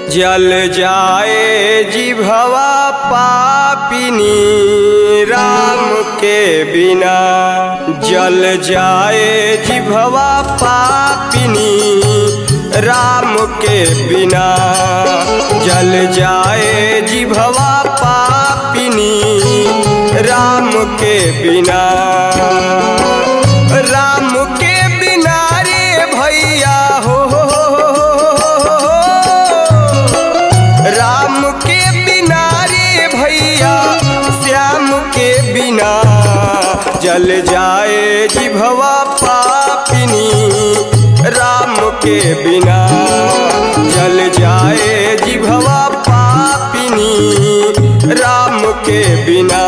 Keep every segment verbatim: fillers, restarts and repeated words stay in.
जल जाए जिभवा पापिनी राम के बिना। जल जाए जिभवा पापिनी राम के बिना। जल जाए जिभवा पापिनी राम के बिना। राम के बिना रे भैया हो, राम के बिना रे भैया श्याम के बिना। जल जाए जिभवा पापिनी राम के बिना। जल जाए जिभवा पापिनी राम के बिना।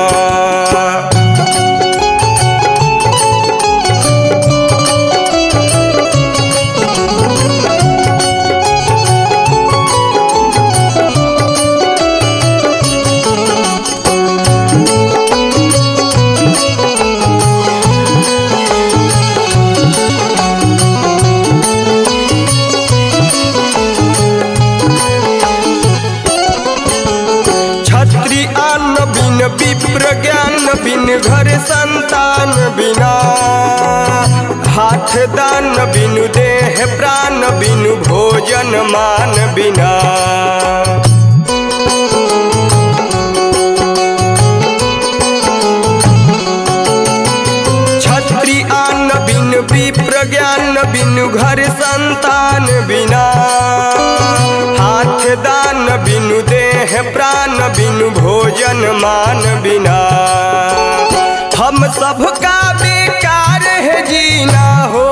विप्र ज्ञान बिन घर संतान बिना। हाथ दान बिनु देह प्राण बिनु भोजन मान बिना। छत्री अन्न बिन विप्र ज्ञान बिनु घर संतान बिना। हाथ दान बिनु देह प्राण बिनु भोजन मान बिना। हम सबका बेकार है जीना हो,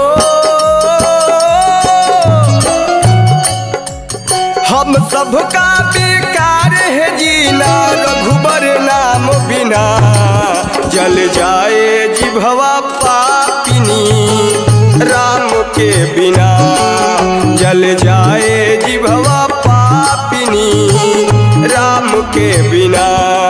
हम सबका बेकार है जीना रघुबर नाम बिना। जल जाए जिभवा पापिनी राम के बिना। जल जाए जिभवा पापिनी राम के बिना।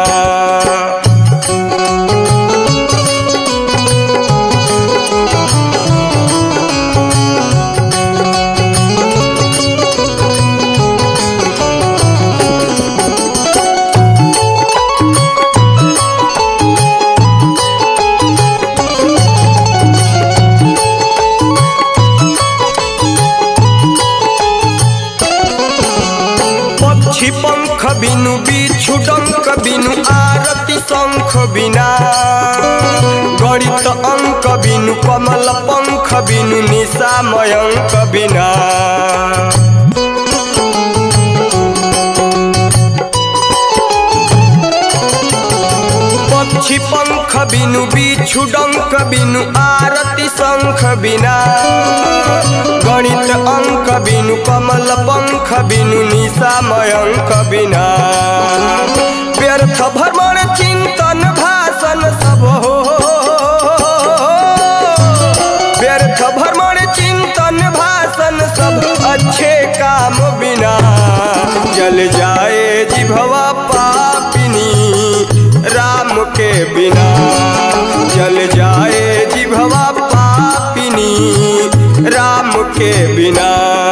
पक्षी पंख बिनु बिछु डंक बिनु आरती शंख बिना। गणित अंक बिनु कमल पंख बिनु निशा मयंक बिना। पक्षी पंख बिनु बिछु डंक बिनु आरती शंख बिना। गणित अंक बिनु कमल पंख बिनु निशा मयंक बिना। व्यर्थ भ्रमण चिंतन भाषण सब हो, व्यर्थ भ्रमण चिंतन भाषण सब अच्छे काम बिना। जल जाए जिभवा पापिनी राम के बिना। जल जाए जिभवा पापिनी राम के बिना।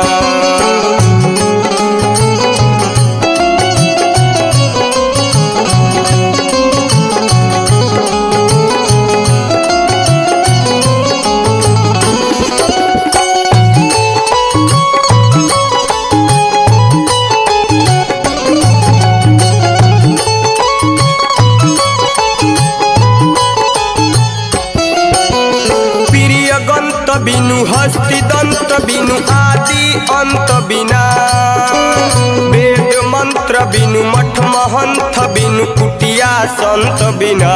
बिनु हस्ति दंत बिनु आदि अंत बिना। वेद मंत्र बिनु मठ महंत बिनु कुटिया संत बिना।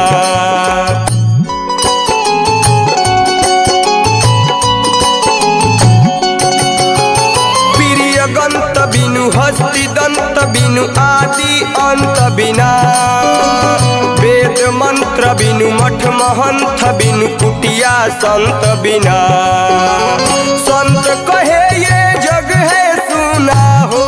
प्रिय गंत बिनु हस्ति दंत बिनु आदि अंत बिना। वेद मंत्र बिनु मठ महंत बिनु कुटिया संत बिना। संत कहे ये जग है सुना हो,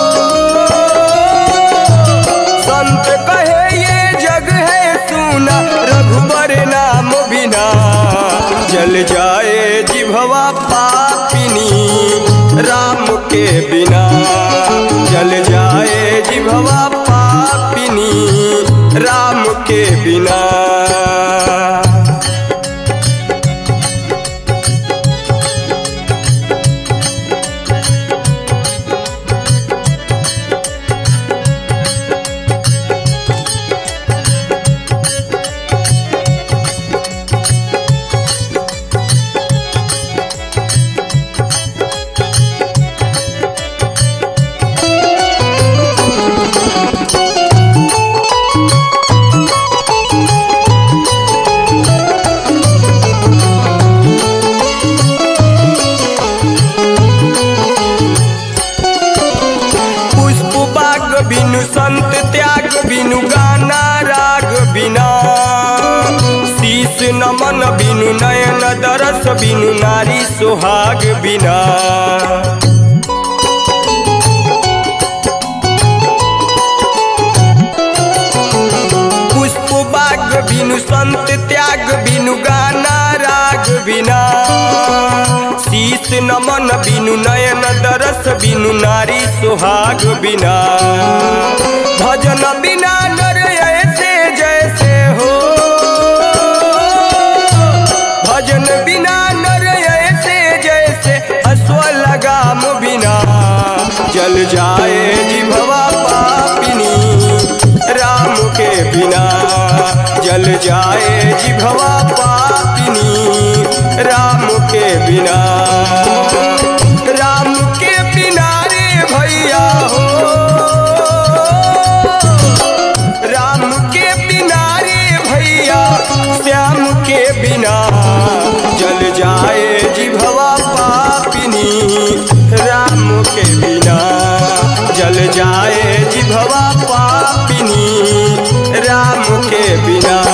संत कहे ये जग है सुना रघुबर नाम बिना। जल जाए जिभवा पापिनी राम के बिना। जल जाए जिभवा पापिनी राम के बिना। बिनु संत त्याग बिनु गाना राग बिना, शीश नमन बिनु नयन दरस बिनु नारी सुहाग बिना। पुष्प बाग बिनु संत त्याग बिनु गाना राग बिना, शीश नमन बिनु नयन दरस बिनु नारी सुहाग बिना। भजन बिना नर ऐसे जैसे हो, भजन बिना नर ऐसे जैसे अश्व लगाम बिना। जल जाए जिभवा पापिनी राम के बिना, जल जाए जिभवा पापिनी राम के बिना। राम के बिना रे भैया हो, राम के बिना रे भैया श्याम के बिना। जल जाए जिभवा पापिनी राम के बिना, जल जाए जिभवा पापिनी राम के बिना।